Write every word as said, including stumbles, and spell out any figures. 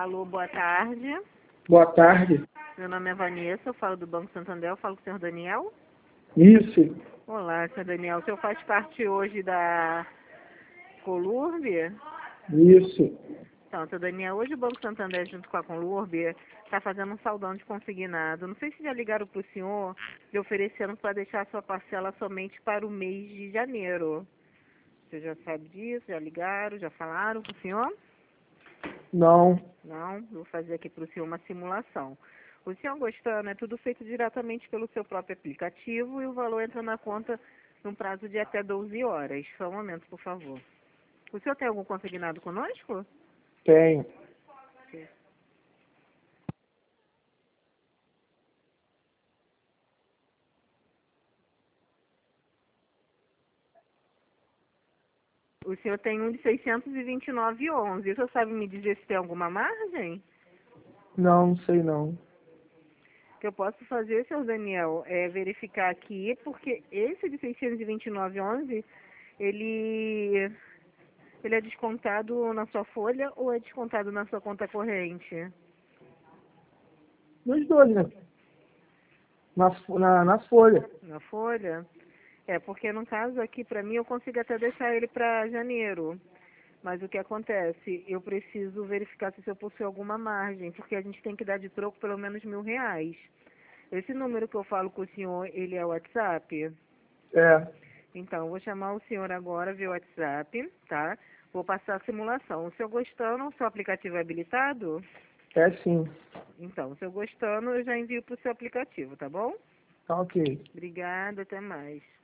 Alô, boa tarde. Boa tarde. Meu nome é Vanessa, eu falo do Banco Santander, eu falo com o senhor Daniel. Isso, Olá, senhor Daniel. O senhor faz parte hoje da Colurb? isso. Então, senhor Daniel, hoje o Banco Santander, junto com a Colurb, está fazendo um saldão de consignado. Não sei se já ligaram para o senhor e oferecendo para deixar a sua parcela somente para o mês de janeiro. Você já sabe disso? Já ligaram? Já falaram com o senhor? Não. Não, vou fazer aqui para o senhor uma simulação. O senhor gostando, é tudo feito diretamente pelo seu próprio aplicativo e o valor entra na conta num prazo de até doze horas. Só um momento, por favor. O senhor tem algum consignado conosco? Tenho. O senhor tem um de seiscentos e vinte e nove e onze. O senhor sabe me dizer se tem alguma margem? Não, não sei não. O que eu posso fazer, senhor Daniel, é verificar aqui, porque esse de seiscentos e vinte e nove e onze, ele, ele é descontado na sua folha ou é descontado na sua conta corrente? Nos dois, né? Na, fo- na, na folha. Na folha? É, porque no caso aqui, para mim, eu consigo até deixar ele para janeiro. Mas o que acontece? Eu preciso verificar se eu possui alguma margem, porque a gente tem que dar de troco pelo menos mil reais. Esse número que eu falo com o senhor, ele é o WhatsApp? É. Então, eu vou chamar o senhor agora via WhatsApp, tá? Vou passar a simulação. O senhor gostando, o seu aplicativo é habilitado? É sim. Então, se eu gostando, eu já envio para o seu aplicativo, tá bom? Tá ok. Obrigada, até mais.